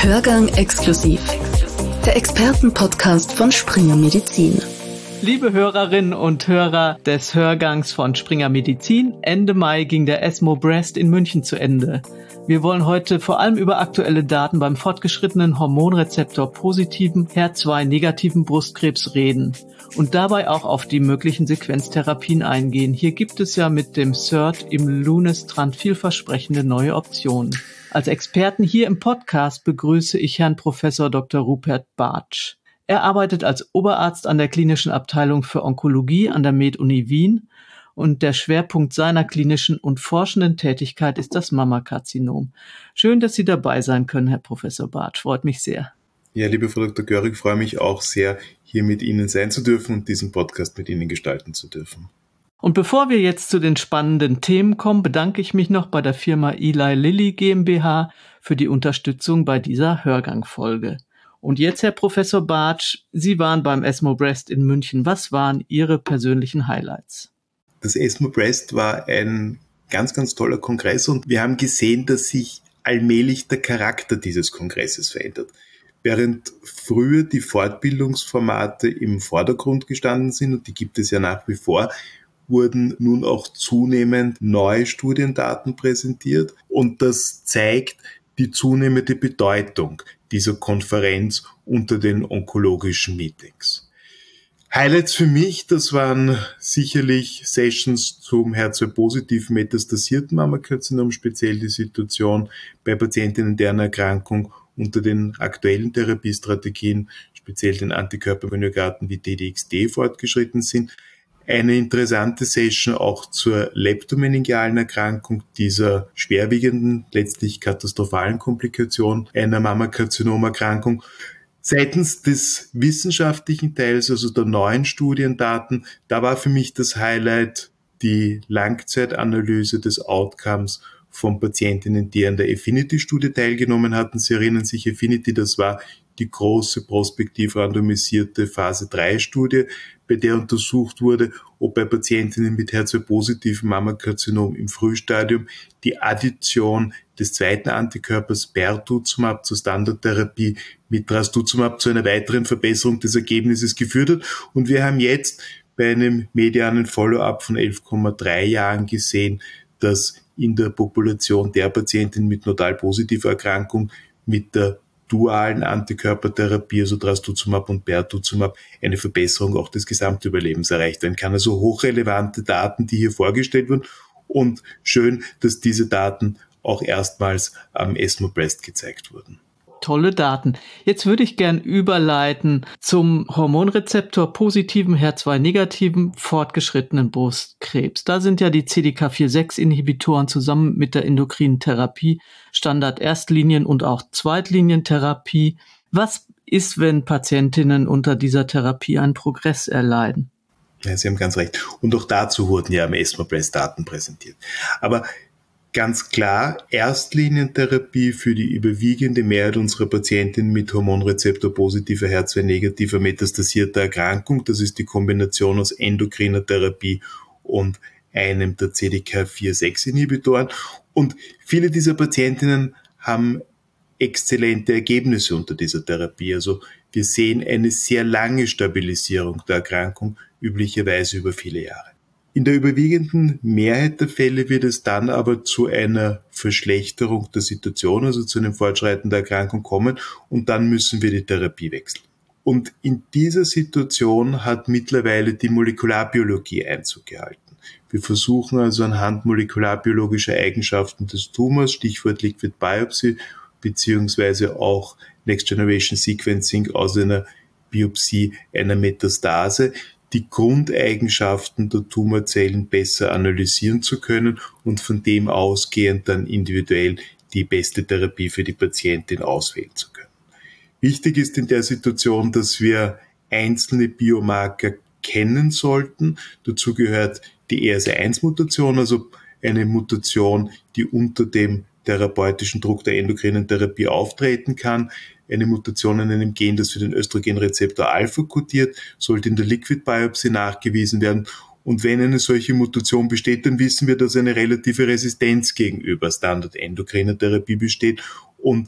Hörgang exklusiv. Der Expertenpodcast von Springer Medizin. Liebe Hörerinnen und Hörer des Hörgangs von Springer Medizin, Ende Mai ging der ESMO Breast in München zu Ende. Wir wollen heute vor allem über aktuelle Daten beim fortgeschrittenen Hormonrezeptor-positiven, HER2-negativen Brustkrebs reden und dabei auch auf die möglichen Sequenztherapien eingehen. Hier gibt es ja mit dem SERT im Lunestrand vielversprechende neue Optionen. Als Experten hier im Podcast begrüße ich Herrn Professor Dr. Rupert Bartsch. Er arbeitet als Oberarzt an der Klinischen Abteilung für Onkologie an der Med-Uni Wien und der Schwerpunkt seiner klinischen und forschenden Tätigkeit ist das Mammakarzinom. Schön, dass Sie dabei sein können, Herr Professor Bartsch. Freut mich sehr. Ja, liebe Frau Dr. Görig, freue mich auch sehr, hier mit Ihnen sein zu dürfen und diesen Podcast mit Ihnen gestalten zu dürfen. Und bevor wir jetzt zu den spannenden Themen kommen, bedanke ich mich noch bei der Firma Eli Lilly GmbH für die Unterstützung bei dieser Hörgangfolge. Und jetzt, Herr Professor Bartsch, Sie waren beim ESMO Breast in München. Was waren Ihre persönlichen Highlights? Das ESMO Breast war ein ganz, ganz toller Kongress und wir haben gesehen, dass sich allmählich der Charakter dieses Kongresses verändert. Während früher die Fortbildungsformate im Vordergrund gestanden sind, und die gibt es ja nach wie vor, wurden nun auch zunehmend neue Studiendaten präsentiert und das zeigt die zunehmende Bedeutung dieser Konferenz unter den onkologischen Meetings. Highlights für mich, das waren sicherlich Sessions zum HER2-positiven metastasierten Mammakarzinom, speziell die Situation bei Patientinnen, deren Erkrankung unter den aktuellen Therapiestrategien, speziell den Antikörperkonjugaten wie DDXD fortgeschritten sind. Eine interessante Session auch zur leptomeningealen Erkrankung, dieser schwerwiegenden, letztlich katastrophalen Komplikation einer Mammakarzinom-Erkrankung. Seitens des wissenschaftlichen Teils, also der neuen Studiendaten, da war für mich das Highlight die Langzeitanalyse des Outcomes von Patientinnen, die an der Affinity-Studie teilgenommen hatten. Sie erinnern sich, Affinity, das war die große prospektiv randomisierte Phase-3-Studie, bei der untersucht wurde, ob bei Patientinnen mit HER2-positiven Mammakarzinom im Frühstadium die Addition des zweiten Antikörpers Pertuzumab zur Standardtherapie mit Trastuzumab zu einer weiteren Verbesserung des Ergebnisses geführt hat. Und wir haben jetzt bei einem medianen Follow-up von 11,3 Jahren gesehen, dass in der Population der Patientinnen mit nodal positiver Erkrankung mit der dualen Antikörpertherapie, also Trastuzumab und Pertuzumab, eine Verbesserung auch des Gesamtüberlebens erreicht werden kann. Also hochrelevante Daten, die hier vorgestellt wurden und schön, dass diese Daten auch erstmals am ESMO Breast gezeigt wurden. Tolle Daten. Jetzt würde ich gern überleiten zum Hormonrezeptor-positiven, HER2-negativen, fortgeschrittenen Brustkrebs. Da sind ja die CDK4/6-Inhibitoren zusammen mit der endokrinen Therapie Standard Erstlinien- und auch Zweitlinientherapie. Was ist, wenn Patientinnen unter dieser Therapie einen Progress erleiden? Ja, Sie haben ganz recht. Und auch dazu wurden ja am ESMO Breast Daten präsentiert. Aber ganz klar, Erstlinientherapie für die überwiegende Mehrheit unserer Patientinnen mit Hormonrezeptor-positiver, HER2-negativer metastasierter Erkrankung. Das ist die Kombination aus endokriner Therapie und einem der CDK4/6-Inhibitoren. Und viele dieser Patientinnen haben exzellente Ergebnisse unter dieser Therapie. Also wir sehen eine sehr lange Stabilisierung der Erkrankung, üblicherweise über viele Jahre. In der überwiegenden Mehrheit der Fälle wird es dann aber zu einer Verschlechterung der Situation, also zu einem Fortschreiten der Erkrankung kommen und dann müssen wir die Therapie wechseln. Und in dieser Situation hat mittlerweile die Molekularbiologie Einzug gehalten. Wir versuchen also anhand molekularbiologischer Eigenschaften des Tumors, Stichwort Liquid Biopsy, beziehungsweise auch Next Generation Sequencing aus einer Biopsie einer Metastase, die Grundeigenschaften der Tumorzellen besser analysieren zu können und von dem ausgehend dann individuell die beste Therapie für die Patientin auswählen zu können. Wichtig ist in der Situation, dass wir einzelne Biomarker kennen sollten. Dazu gehört die ERAS-1-Mutation, also eine Mutation, die unter dem therapeutischen Druck der endokrinen Therapie auftreten kann. Eine Mutation in einem Gen, das für den Östrogenrezeptor Alpha kodiert, sollte in der Liquid Biopsy nachgewiesen werden. Und wenn eine solche Mutation besteht, dann wissen wir, dass eine relative Resistenz gegenüber Standard-endokriner Therapie besteht. Und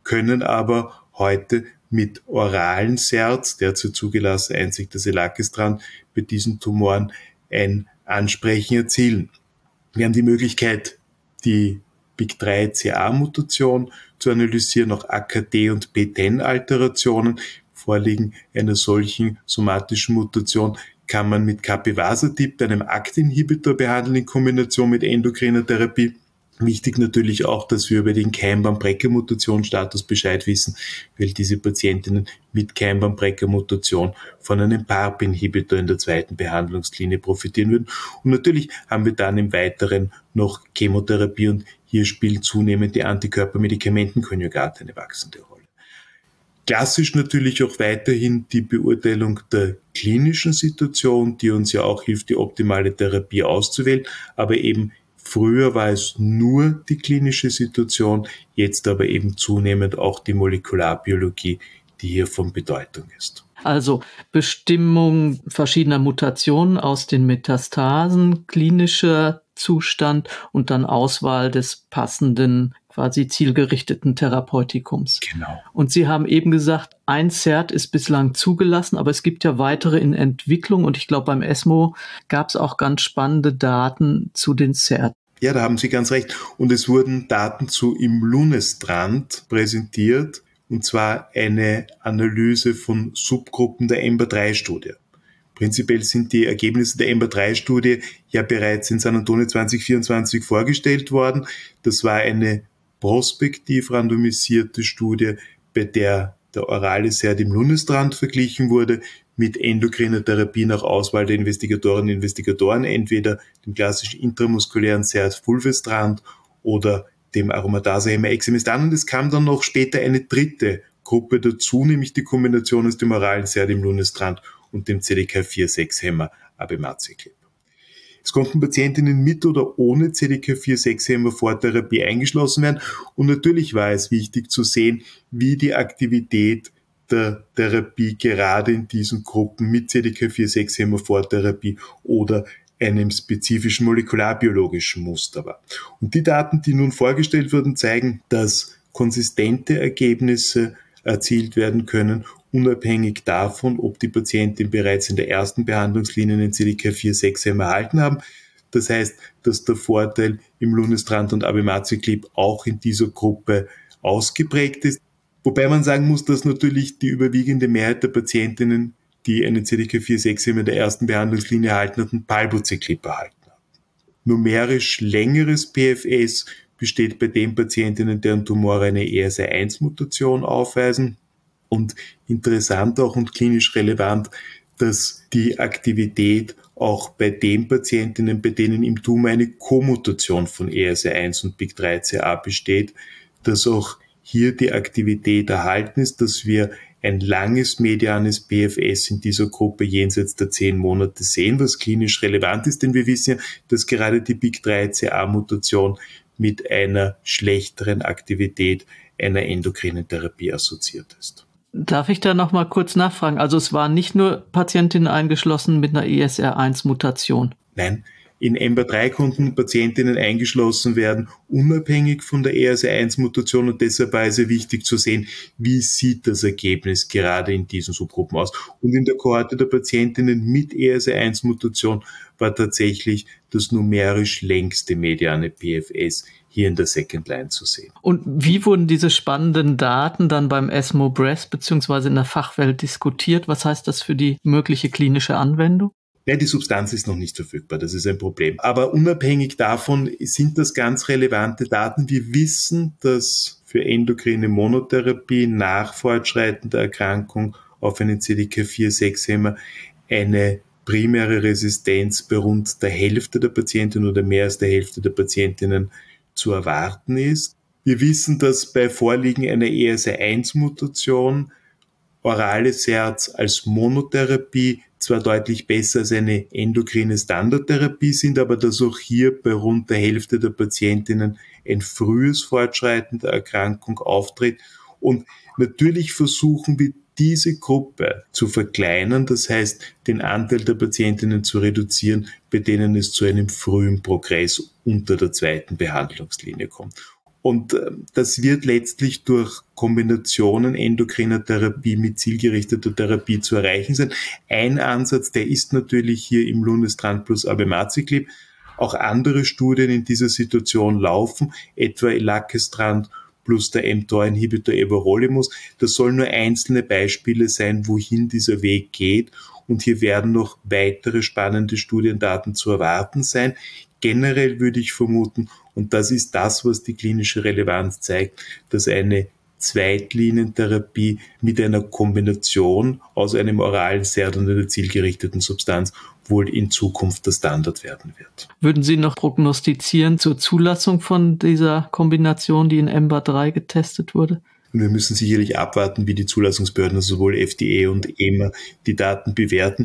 können aber heute mit oralen SERTs, derzeit zugelassen einzig das Elacestrant, bei diesen Tumoren ein Ansprechen erzielen. Wir haben die Möglichkeit, die PIK3CA-Mutation zu analysieren, auch AKT- und PTEN-Alterationen. Vorliegen einer solchen somatischen Mutation kann man mit Capivasertib, einem AKT-Inhibitor, behandeln in Kombination mit endokriner Therapie. Wichtig natürlich auch, dass wir über den Keimbaum-Brecker-Mutationsstatus Bescheid wissen, weil diese Patientinnen mit Keimbaum-Brecker-Mutation von einem PARP-Inhibitor in der zweiten Behandlungslinie profitieren würden. Und natürlich haben wir dann im Weiteren noch Chemotherapie und hier spielt zunehmend die Antikörper-Medikamentenkonjugate eine wachsende Rolle. Klassisch natürlich auch weiterhin die Beurteilung der klinischen Situation, die uns ja auch hilft, die optimale Therapie auszuwählen, aber eben früher war es nur die klinische Situation, jetzt aber eben zunehmend auch die Molekularbiologie, die hier von Bedeutung ist. Also Bestimmung verschiedener Mutationen aus den Metastasen, klinischer Zustand und dann Auswahl des passenden, quasi zielgerichteten Therapeutikums. Genau. Und Sie haben eben gesagt, ein SERT ist bislang zugelassen, aber es gibt ja weitere in Entwicklung und ich glaube beim ESMO gab es auch ganz spannende Daten zu den SERT. Ja, da haben Sie ganz recht. Und es wurden Daten zu Imlunestrant präsentiert, und zwar eine Analyse von Subgruppen der EMBER-3-Studie. Prinzipiell sind die Ergebnisse der EMBER-3-Studie ja bereits in San Antonio 2024 vorgestellt worden. Das war eine prospektiv randomisierte Studie, bei der der orale SERT Imlunestrant verglichen wurde mit endokriner Therapie nach Auswahl der Investigatorinnen und Investigatoren, entweder dem klassischen intramuskulären SERT Fulvestrant oder dem Aromatase-Hemmer Exemestan. Und es kam dann noch später eine dritte Gruppe dazu, nämlich die Kombination aus dem oralen SERT Imlunestrant und dem CDK4/6-Hemmer Abemaciclib. Es konnten Patientinnen mit oder ohne CDK4/6-Hemmer vor Therapie eingeschlossen werden. Und natürlich war es wichtig zu sehen, wie die Aktivität der Therapie gerade in diesen Gruppen mit CDK4/6-Hemmer vor Therapie oder einem spezifischen molekularbiologischen Muster war. Und die Daten, die nun vorgestellt wurden, zeigen, dass konsistente Ergebnisse erzielt werden können, unabhängig davon, ob die Patienten bereits in der ersten Behandlungslinie einen CDK4/6-Hemmer erhalten haben. Das heißt, dass der Vorteil Imlunestrant und Abemaciclib auch in dieser Gruppe ausgeprägt ist. Wobei man sagen muss, dass natürlich die überwiegende Mehrheit der Patientinnen, die einen CDK4/6-Hemmer in der ersten Behandlungslinie erhalten hatten, Palbociclib erhalten haben. Numerisch längeres PFS besteht bei den Patientinnen, deren Tumore eine ESR1-Mutation aufweisen. Und interessant auch und klinisch relevant, dass die Aktivität auch bei den Patientinnen, bei denen im Tumor eine Komutation von ESR1 und PIK3CA besteht, dass auch hier die Aktivität erhalten ist, dass wir ein langes medianes PFS in dieser Gruppe jenseits der 10 Monate sehen, was klinisch relevant ist, denn wir wissen ja, dass gerade die PIK3CA-Mutation mit einer schlechteren Aktivität einer endokrinen Therapie assoziiert ist. Darf ich da noch mal kurz nachfragen? Also es waren nicht nur Patientinnen eingeschlossen mit einer ESR1-Mutation? Nein, in EMBER-3 konnten Patientinnen eingeschlossen werden, unabhängig von der ESR1-Mutation, und deshalb war es sehr wichtig zu sehen, wie sieht das Ergebnis gerade in diesen Subgruppen aus. Und in der Kohorte der Patientinnen mit ESR1-Mutation war tatsächlich das numerisch längste mediane PFS hier in der Second Line zu sehen. Und wie wurden diese spannenden Daten dann beim ESMO Breast bzw. in der Fachwelt diskutiert? Was heißt das für die mögliche klinische Anwendung? Ja, die Substanz ist noch nicht verfügbar, das ist ein Problem. Aber unabhängig davon sind das ganz relevante Daten. Wir wissen, dass für endokrine Monotherapie nach fortschreitender Erkrankung auf einen CDK4/6-Hemmer eine primäre Resistenz bei rund der Hälfte der Patientinnen oder mehr als der Hälfte der Patientinnen zu erwarten ist. Wir wissen, dass bei Vorliegen einer ESR1-Mutation orale SERTs als Monotherapie zwar deutlich besser als eine endokrine Standardtherapie sind, aber dass auch hier bei rund der Hälfte der Patientinnen ein frühes Fortschreiten der Erkrankung auftritt. Und natürlich versuchen wir, diese Gruppe zu verkleinern, das heißt, den Anteil der Patientinnen zu reduzieren, bei denen es zu einem frühen Progress unter der zweiten Behandlungslinie kommt. Und das wird letztlich durch Kombinationen endokriner Therapie mit zielgerichteter Therapie zu erreichen sein. Ein Ansatz, der ist natürlich hier im Lundestrant plus Abemaciclib. Auch andere Studien in dieser Situation laufen, etwa Elacestrant plus der mTOR-Inhibitor Everolimus. Das sollen nur einzelne Beispiele sein, wohin dieser Weg geht. Und hier werden noch weitere spannende Studiendaten zu erwarten sein. Generell würde ich vermuten, und das ist das, was die klinische Relevanz zeigt, dass eine Zweitlinientherapie mit einer Kombination aus einem oralen SERD und einer zielgerichteten Substanz wohl in Zukunft der Standard werden wird. Würden Sie noch prognostizieren zur Zulassung von dieser Kombination, die in EMBA-3 getestet wurde? Und wir müssen sicherlich abwarten, wie die Zulassungsbehörden, also sowohl FDA und EMA, die Daten bewerten.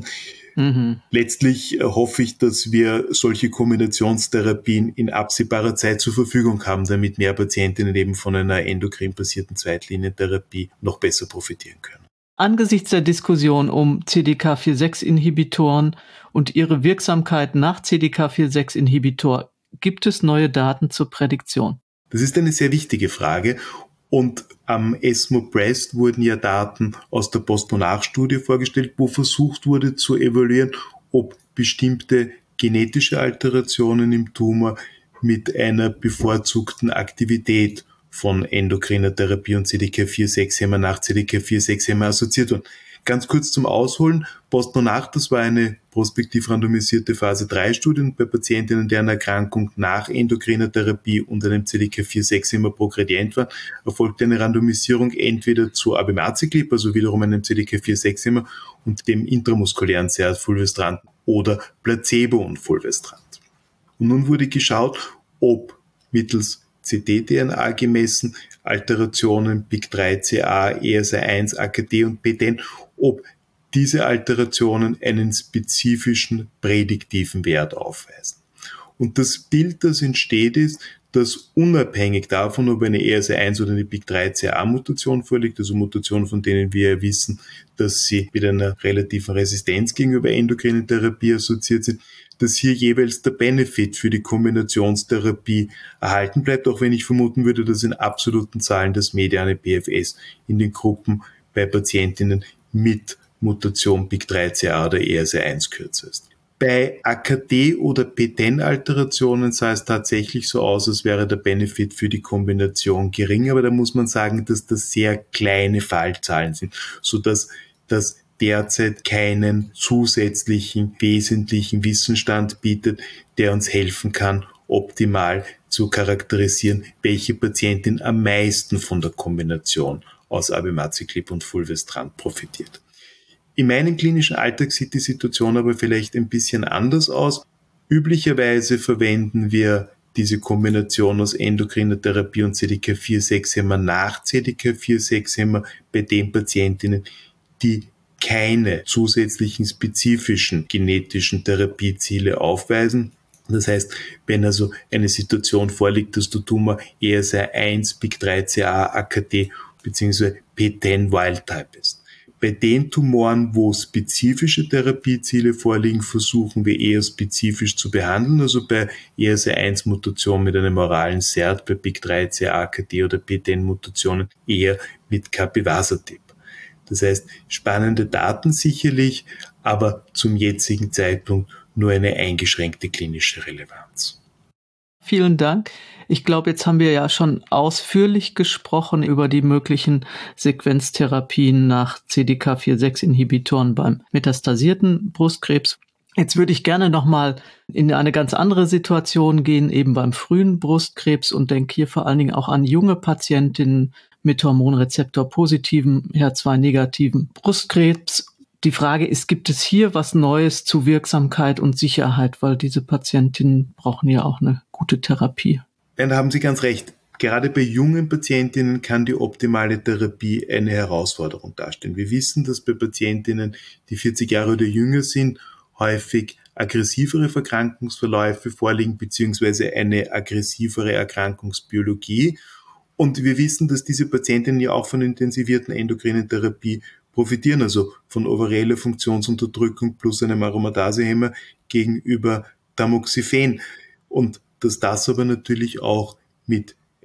Letztlich hoffe ich, dass wir solche Kombinationstherapien in absehbarer Zeit zur Verfügung haben, damit mehr Patientinnen eben von einer endokrin-basierten Zweitlinientherapie noch besser profitieren können. Angesichts der Diskussion um CDK4/6-Inhibitoren und ihre Wirksamkeit nach CDK4/6-Inhibitor, gibt es neue Daten zur Prädiktion? Das ist eine sehr wichtige Frage. Und am ESMO Breast wurden ja Daten aus der Postmonarch-Studie vorgestellt, wo versucht wurde zu evaluieren, ob bestimmte genetische Alterationen im Tumor mit einer bevorzugten Aktivität von endokriner Therapie und CDK4/6-Hämmer nach CDK4/6-Hämmer assoziiert wurden. Ganz kurz zum Ausholen. Postmonarch, das war eine prospektiv randomisierte Phase-3-Studie bei Patientinnen, deren Erkrankung nach endokriner Therapie und einem CDK4/6-Hämmer progredient war, erfolgte eine Randomisierung entweder zu Abemaciclib, also wiederum einem CDK4/6-Hämmer, und dem intramuskulären SERD Fulvestrant oder Placebo und Fulvestrant. Und nun wurde geschaut, ob mittels ctDNA gemessen Alterationen PIK3CA, ESR1, AKT und PTEN, ob diese Alterationen einen spezifischen prädiktiven Wert aufweisen. Und das Bild, das entsteht, ist, dass unabhängig davon, ob eine ESR1 oder eine PIK3CA-Mutation vorliegt, also Mutationen, von denen wir wissen, dass sie mit einer relativen Resistenz gegenüber endokrinen Therapie assoziiert sind, dass hier jeweils der Benefit für die Kombinationstherapie erhalten bleibt, auch wenn ich vermuten würde, dass in absoluten Zahlen das mediane PFS in den Gruppen bei Patientinnen mit Mutation PIK3CA oder ESR1 kürzer ist. Bei AKT- oder PTEN-Alterationen sah es tatsächlich so aus, als wäre der Benefit für die Kombination gering, aber da muss man sagen, dass das sehr kleine Fallzahlen sind, sodass das derzeit keinen zusätzlichen, wesentlichen Wissensstand bietet, der uns helfen kann, optimal zu charakterisieren, welche Patientin am meisten von der Kombination aus Abemaciclib und Fulvestrant profitiert. In meinem klinischen Alltag sieht die Situation aber vielleicht ein bisschen anders aus. Üblicherweise verwenden wir diese Kombination aus endokriner Therapie und CDK4/6-Hämmer nach CDK4/6-Hämmer bei den Patientinnen, die keine zusätzlichen spezifischen genetischen Therapieziele aufweisen. Das heißt, wenn also eine Situation vorliegt, dass der Tumor ESR1, PIK3CA, AKT bzw. PTEN Wildtype ist. Bei den Tumoren, wo spezifische Therapieziele vorliegen, versuchen wir eher spezifisch zu behandeln, also bei ESR1-Mutationen mit einem oralen SERD, bei PIK3CA, AKT oder PTEN-Mutationen eher mit Capivasertib. Das heißt, spannende Daten sicherlich, aber zum jetzigen Zeitpunkt nur eine eingeschränkte klinische Relevanz. Vielen Dank. Ich glaube, jetzt haben wir ja schon ausführlich gesprochen über die möglichen Sequenztherapien nach CDK4/6-Inhibitoren beim metastasierten Brustkrebs. Jetzt würde ich gerne nochmal in eine ganz andere Situation gehen, eben beim frühen Brustkrebs, und denke hier vor allen Dingen auch an junge Patientinnen mit Hormonrezeptor-positiven, HER2-negativen Brustkrebs. Die Frage ist, gibt es hier was Neues zu Wirksamkeit und Sicherheit, weil diese Patientinnen brauchen ja auch eine gute Therapie. Ja, da haben Sie ganz recht. Gerade bei jungen Patientinnen kann die optimale Therapie eine Herausforderung darstellen. Wir wissen, dass bei Patientinnen, die 40 Jahre oder jünger sind, häufig aggressivere Erkrankungsverläufe vorliegen, beziehungsweise eine aggressivere Erkrankungsbiologie. Und wir wissen, dass diese Patientinnen ja auch von intensivierten endokrinen Therapie profitieren, also von ovarieller Funktionsunterdrückung plus einem Aromatasehemmer gegenüber Tamoxifen. Und dass das aber natürlich auch mit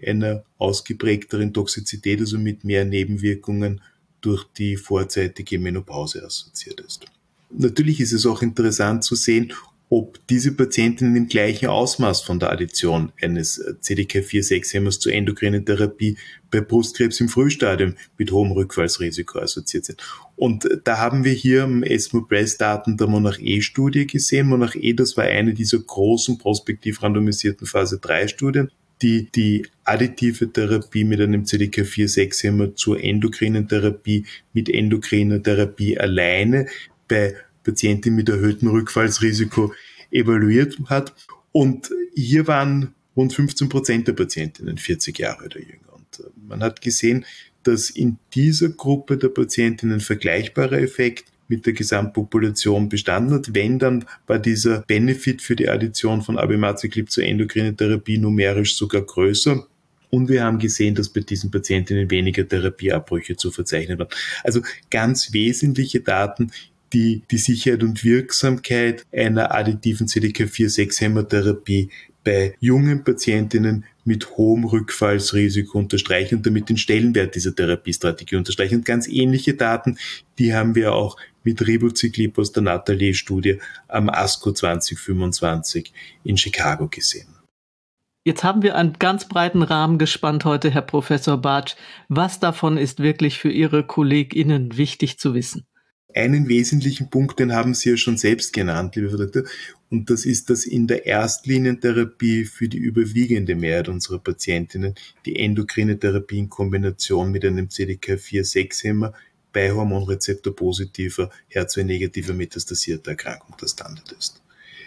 einer ausgeprägteren Toxizität, also mit mehr Nebenwirkungen durch die vorzeitige Menopause assoziiert ist. Natürlich ist es auch interessant zu sehen, ob diese Patientinnen im gleichen Ausmaß von der Addition eines CDK4/6-Hemmers zur endokrinen Therapie bei Brustkrebs im Frühstadium mit hohem Rückfallsrisiko assoziiert sind. Und da haben wir hier im ESMO-Breast-Daten der Monarch-E-Studie gesehen. Monarch-E, das war eine dieser großen prospektiv randomisierten Phase-3-Studien, die additive Therapie mit einem CDK4/6-Hemmer zur endokrinen Therapie mit endokriner Therapie alleine bei Patienten mit erhöhtem Rückfallsrisiko evaluiert hat. Und hier waren rund 15% der Patientinnen 40 Jahre oder jünger. Und man hat gesehen, dass in dieser Gruppe der Patientinnen ein vergleichbarer Effekt mit der Gesamtpopulation bestanden hat. Wenn, dann war dieser Benefit für die Addition von Abemaciclib zur endokrinen Therapie numerisch sogar größer. Und wir haben gesehen, dass bei diesen Patientinnen weniger Therapieabbrüche zu verzeichnen waren. Also ganz wesentliche Daten, die die Sicherheit und Wirksamkeit einer additiven CDK4/6-Hemmertherapie bei jungen Patientinnen mit hohem Rückfallsrisiko unterstreichen und damit den Stellenwert dieser Therapiestrategie unterstreichen. Und ganz ähnliche Daten, die haben wir auch mit Ribociclib aus der Nathalie-Studie am ASCO 2025 in Chicago gesehen. Jetzt haben wir einen ganz breiten Rahmen gespannt heute, Herr Professor Bartsch. Was davon ist wirklich für Ihre KollegInnen wichtig zu wissen? Einen wesentlichen Punkt, den haben Sie ja schon selbst genannt, liebe Frau Doktor, und das ist, dass in der Erstlinientherapie für die überwiegende Mehrheit unserer Patientinnen die endokrine Therapie in Kombination mit einem CDK4/6-Hemmer bei hormonrezeptorpositiver, HER2-negativer metastasierter Erkrankung der Standard ist.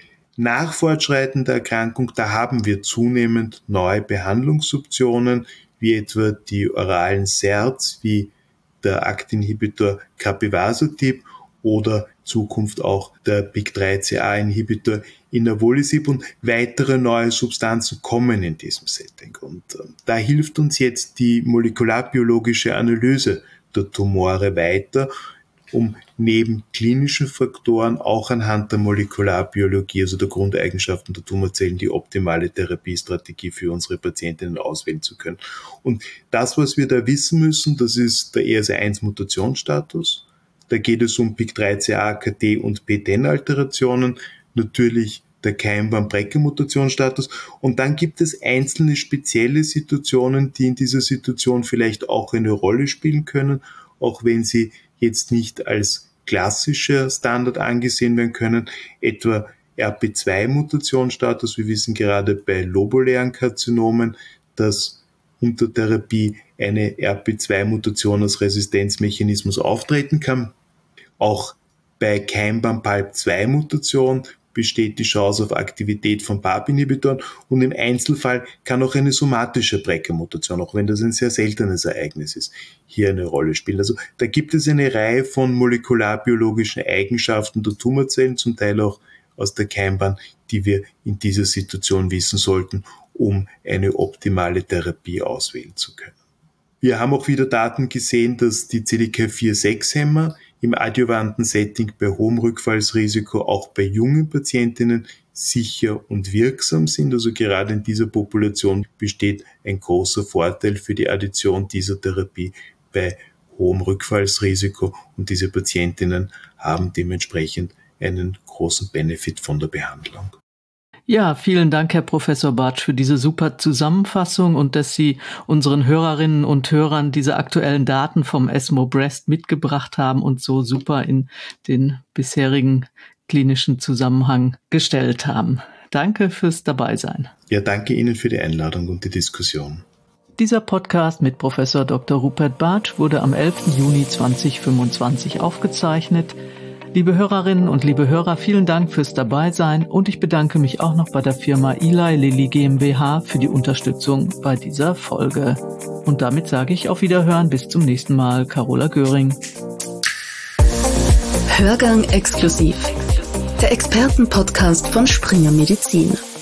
Nach Fortschreiten der Erkrankung, da haben wir zunehmend neue Behandlungsoptionen, wie etwa die oralen SERDs, wie der AKT-Inhibitor Capivasertib oder Zukunft auch der PIK3CA-Inhibitor Inavolisib, und weitere neue Substanzen kommen in diesem Setting. Und da hilft uns jetzt die molekularbiologische Analyse der Tumore weiter, um neben klinischen Faktoren auch anhand der Molekularbiologie, also der Grundeigenschaften der Tumorzellen, die optimale Therapiestrategie für unsere Patientinnen auswählen zu können. Und das, was wir da wissen müssen, das ist der ESR1-Mutationsstatus. Da geht es um PIK3CA, KT und PTEN-Alterationen, natürlich der Keimbarn-Brecker-Mutationsstatus. Und dann gibt es einzelne spezielle Situationen, die in dieser Situation vielleicht auch eine Rolle spielen können, auch wenn sie jetzt nicht als klassischer Standard angesehen werden können, etwa RP2-Mutationsstatus. Wir wissen gerade bei lobulären Karzinomen, dass unter Therapie eine RP2-Mutation als Resistenzmechanismus auftreten kann. Auch bei Keimbarn-PALB2-Mutation besteht die Chance auf Aktivität von PARP-Inhibitoren, und im Einzelfall kann auch eine somatische BRCA-Mutation, auch wenn das ein sehr seltenes Ereignis ist, hier eine Rolle spielen. Also da gibt es eine Reihe von molekularbiologischen Eigenschaften der Tumorzellen, zum Teil auch aus der Keimbahn, die wir in dieser Situation wissen sollten, um eine optimale Therapie auswählen zu können. Wir haben auch wieder Daten gesehen, dass die CDK4/6-Hemmer im adjuvanten Setting bei hohem Rückfallsrisiko auch bei jungen Patientinnen sicher und wirksam sind. Also gerade in dieser Population besteht ein großer Vorteil für die Addition dieser Therapie bei hohem Rückfallsrisiko, und diese Patientinnen haben dementsprechend einen großen Benefit von der Behandlung. Ja, vielen Dank, Herr Professor Bartsch, für diese super Zusammenfassung und dass Sie unseren Hörerinnen und Hörern diese aktuellen Daten vom ESMO Breast mitgebracht haben und so super in den bisherigen klinischen Zusammenhang gestellt haben. Danke fürs Dabeisein. Ja, danke Ihnen für die Einladung und die Diskussion. Dieser Podcast mit Professor Dr. Rupert Bartsch wurde am 11. Juni 2025 aufgezeichnet. Liebe Hörerinnen und liebe Hörer, vielen Dank fürs Dabeisein, und ich bedanke mich auch noch bei der Firma Eli Lilly GmbH für die Unterstützung bei dieser Folge. Und damit sage ich auf Wiederhören, bis zum nächsten Mal. Carola Göring. Hörgang exklusiv. Der Expertenpodcast von Springer Medizin.